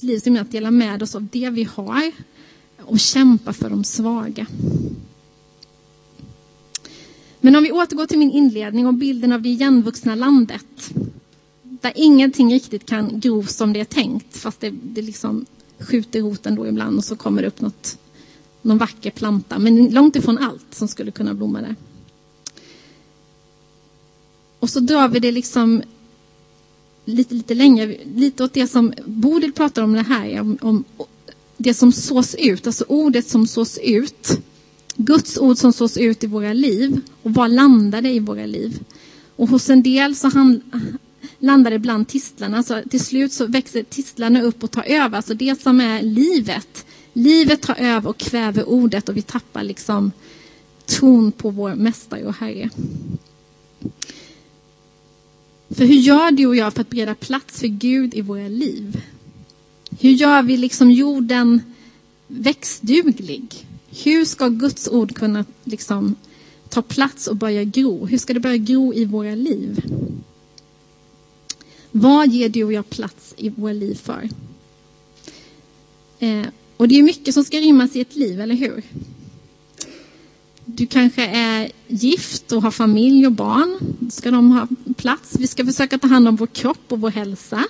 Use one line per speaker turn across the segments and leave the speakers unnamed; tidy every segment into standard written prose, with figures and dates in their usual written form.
liv som är att dela med oss av det vi har och kämpa för de svaga. Men om vi återgår till min inledning och bilden av det igenvuxna landet, där ingenting riktigt kan gro som det är tänkt, fast det liksom skjuter roten då ibland och så kommer det upp någon vacker planta, men långt ifrån allt som skulle kunna blomma där. Och så drar vi det liksom lite längre, lite åt det som Bodil pratar om det här, om det som sås ut, alltså ordet som sås ut, Guds ord som sås ut i våra liv, och vad landar det i våra liv? Och hos en del så landar det bland tistlarna, så till slut så växer tistlarna upp och tar över, alltså det som är livet tar över och kväver ordet, och vi tappar liksom tron på vår mästare och Herre. För hur gör du och jag för att bereda plats för Gud i våra liv? Hur gör vi liksom jorden växtduglig? Hur ska Guds ord kunna liksom ta plats och börja gro? Hur ska det börja gro i våra liv? Vad ger du och jag plats i våra liv för? Och det är mycket som ska rymmas i ett liv, eller hur? Du kanske är gift och har familj och barn. Ska de ha plats? Vi ska försöka ta hand om vår kropp och vår hälsa.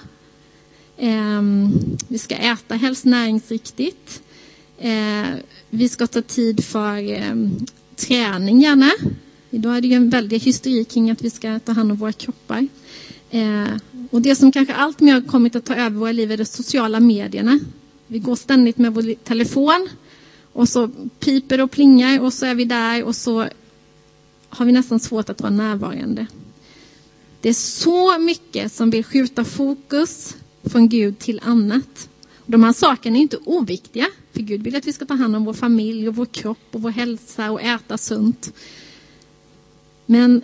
Vi ska äta helst näringsriktigt. Vi ska ta tid för träning gärna. Idag är det ju en väldig hysteri kring att vi ska ta hand om våra kroppar. Och det som kanske allt mer har kommit att ta över våra liv är de sociala medierna. Vi går ständigt med vår telefon. Och så piper och plingar och så är vi där och så har vi nästan svårt att vara närvarande. Det är så mycket som vill skjuta fokus från Gud till annat. Och de här sakerna är inte oviktiga. För Gud vill att vi ska ta hand om vår familj och vår kropp och vår hälsa och äta sunt. Men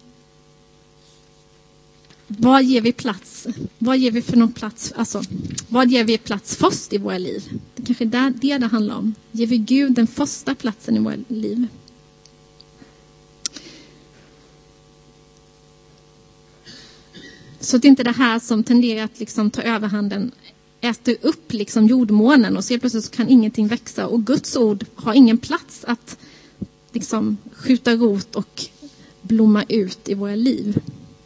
vad ger vi plats? Vad ger vi för någon plats? Alltså, vad ger vi plats först i våra liv? Det kanske är det handlar om. Ger vi Gud den första platsen i våra liv? Så att inte det här som tenderar att liksom ta överhanden äter upp liksom jordmånen och så plötsligt så kan ingenting växa. Och Guds ord har ingen plats att liksom skjuta rot och blomma ut i våra liv.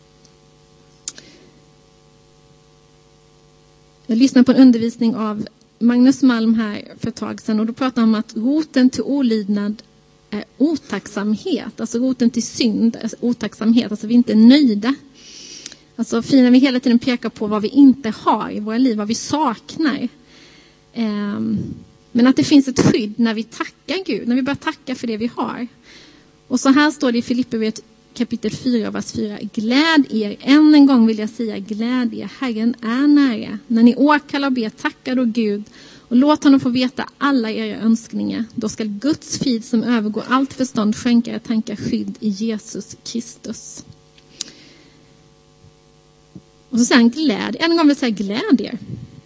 Jag lyssnade på en undervisning av Magnus Malm här för ett tag sedan. Och då pratade han om att roten till olydnad är otacksamhet. Alltså roten till synd är otacksamhet. Alltså vi är inte nöjda. Alltså när vi hela tiden pekar på vad vi inte har i våra liv. Vad vi saknar. Men att det finns ett skydd när vi tackar Gud. När vi börjar tacka för det vi har. Och så här står det i Filipperbrevet kapitel 4, vers 4. Gläd er, än en gång vill jag säga, gläd er, Herren är nära. När ni åkallar och ber, tackar då Gud och låt honom få veta alla era önskningar. Då ska Guds frid som övergår allt förstånd skänka er tankar skydd i Jesus Kristus. Och så säger han gläd. En gång vill jag säga gläd er.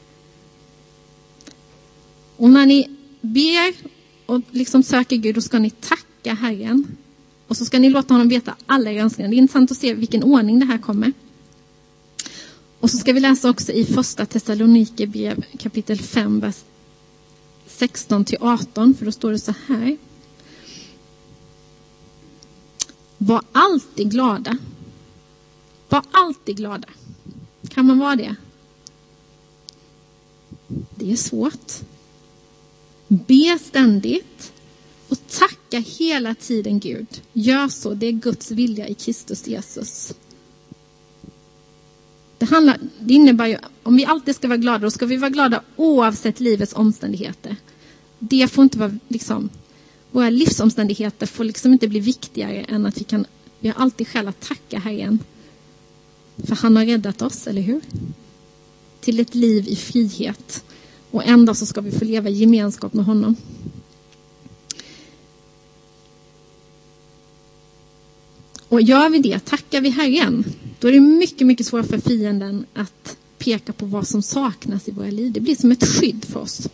Och när ni ber och liksom söker Gud, då ska ni tacka Herren. Och så ska ni låta honom veta alla era önskningar. Det är intressant att se vilken ordning det här kommer. Och så ska vi läsa också i första Thessalonikerbrev kapitel 5, vers 16-18. För då står det så här. Var alltid glada. Var alltid glada. Kan man vara det? Det är svårt. Be ständigt. Och tacka hela tiden Gud. Gör så, det är Guds vilja i Kristus Jesus. Det innebär ju, om vi alltid ska vara glada, då ska vi vara glada oavsett livets omständigheter. Det får inte vara liksom, våra livsomständigheter får liksom inte bli viktigare än att vi har alltid skäl att tacka Herren. För han har räddat oss, eller hur? Till ett liv i frihet. Och en dag så ska vi få leva i gemenskap med honom. Och gör vi det, tackar vi Herren, då är det mycket, mycket svårare för fienden att peka på vad som saknas i våra liv. Det blir som ett skydd för oss.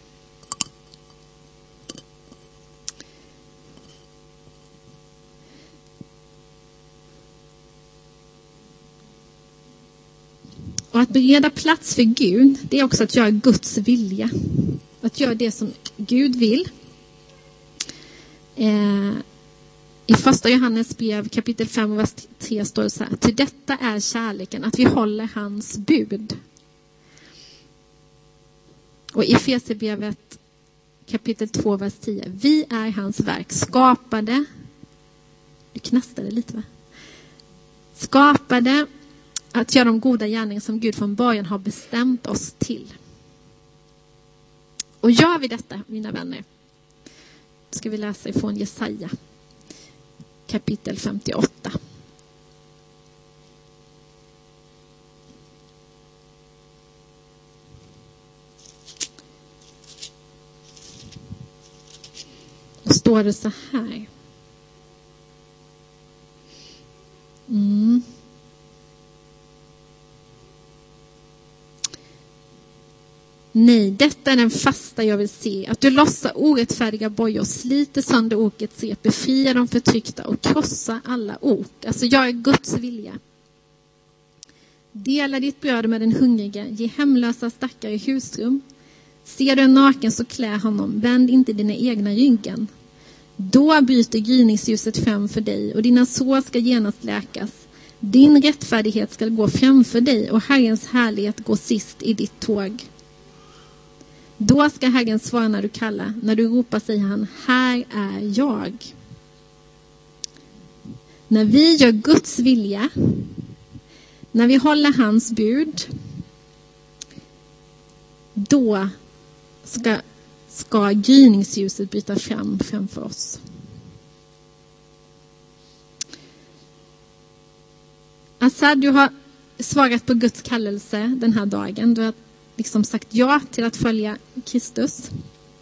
Och Och att bereda plats för Gud, det är också att göra Guds vilja. Att göra det som Gud vill. I första Johannes brev kapitel 5 vers 3 står det så här: till detta är kärleken, att vi håller hans bud. Och i Efesierbrevet kapitel 2 vers 10: vi är hans verk, skapade. Du knastade lite, va? Skapade att göra de goda gärningar som Gud från början har bestämt oss till. Och gör vi detta, mina vänner, ska vi läsa ifrån Jesaja kapitel 58. Då står det så här. Nej, detta är den fasta jag vill se. Att du lossar orättfärdiga bojor, sliter sönder okets rep, befriar de förtryckta och krossar alla ok. Alltså jag är Guds vilja. Dela ditt bröd med den hungriga, ge hemlösa stackare husrum. Ser du en naken så klä honom, vänd inte dina egna ryggen. Då bryter gryningsljuset fram för dig och dina sår ska genast läkas. Din rättfärdighet ska gå framför dig och Herrens härlighet gå sist i ditt tåg. Då ska Herren svara när du kallar. När du ropar säger han: här är jag. När vi gör Guds vilja, när vi håller hans bud, då ska gryningsljuset bryta framför oss. Assad, du har svarat på Guds kallelse den här dagen. Du har liksom sagt ja till att följa Kristus.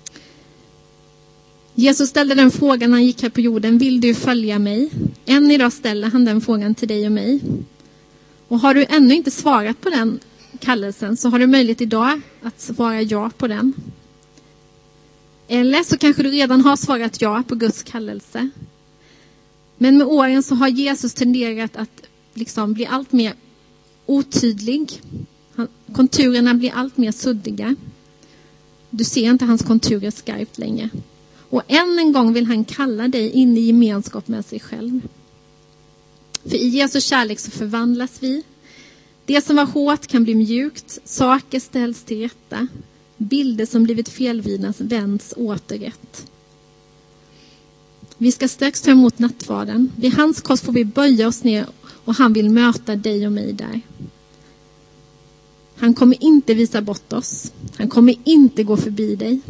Jesus ställde den frågan när han gick här på jorden: vill du följa mig? Än idag ställer han den frågan till dig och mig. Och har du ännu inte svarat på den kallelsen, så har du möjlighet idag att svara ja på den. Eller så kanske du redan har svarat ja på Guds kallelse. Men med åren så har Jesus tenderat att liksom bli allt mer otydlig. Konturerna blir allt mer suddiga. Du ser inte hans konturer skarpt längre. Och än en gång vill han kalla dig in i gemenskap med sig själv. För i Jesu kärlek så förvandlas vi. Det som var hårt kan bli mjukt. Saker ställs till rätta. Bilder som blivit felvridna vänds åter rätt. Vi ska strax ta emot nattvarden. Vid hans kors får vi böja oss ner och han vill möta dig och mig där. Han kommer inte visa bort oss. Han kommer inte gå förbi dig.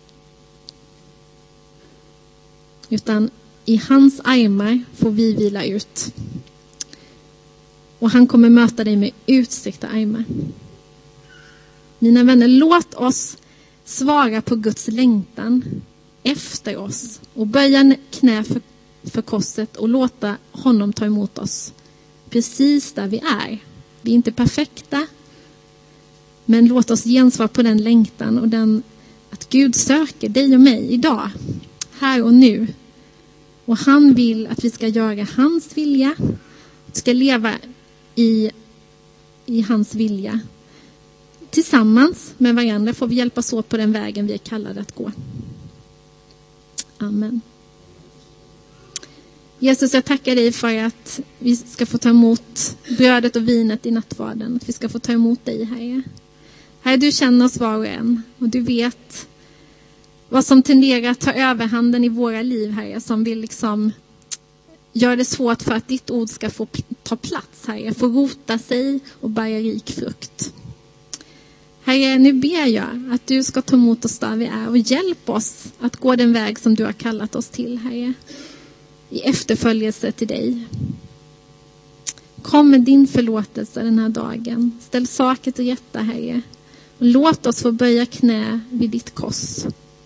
Utan i hans armar får vi vila ut. Och han kommer möta dig med utsträckta armar. Mina vänner, låt oss svara på Guds längtan efter oss. Och böja knä för korset och låta honom ta emot oss. Precis där vi är. Vi är inte perfekta. Men låt oss gensvara på den längtan och att Gud söker dig och mig idag. Här och nu. Och han vill att vi ska göra hans vilja. Att vi ska leva i hans vilja. Tillsammans med varandra får vi hjälpas åt på den vägen vi är kallade att gå. Amen. Jesus, jag tackar dig för att vi ska få ta emot brödet och vinet i nattvarden. Att vi ska få ta emot dig, Herre. Herre, du känner oss var och en. Och du vet vad som tenderar att ta överhanden i våra liv, Herre. Som vill liksom göra det svårt för att ditt ord ska få ta plats, Herre. Få rota sig och bära rik frukt. Herre, nu ber jag att du ska ta emot oss där vi är. Och hjälp oss att gå den väg som du har kallat oss till, Herre. I efterföljelse till dig. Kom med din förlåtelse den här dagen. Ställ saker till rätta, Herre. Och låt oss få böja knä vid ditt kors.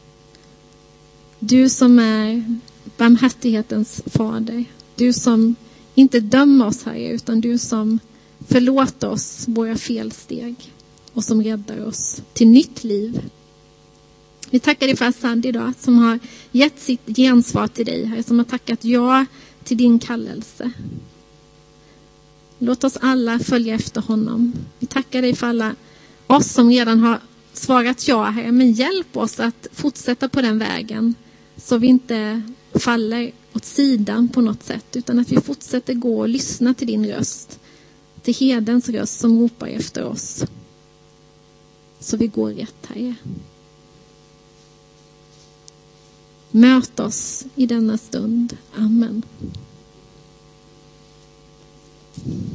Du som är barmhärtighetens fader. Du som inte dömer oss, Herre, utan du som förlåter oss våra felsteg. Och som räddar oss till nytt liv. Vi tackar dig för Assad idag som har gett sitt gensvar till dig, Herre. Som har tackat ja till din kallelse. Låt oss alla följa efter honom. Vi tackar dig för alla oss som redan har svarat ja, Herre. Men hjälp oss att fortsätta på den vägen. Så vi inte faller åt sidan på något sätt. Utan att vi fortsätter gå och lyssna till din röst. Till herdens röst som ropar efter oss. Så vi går rätt, Herre. Möt oss i denna stund. Amen.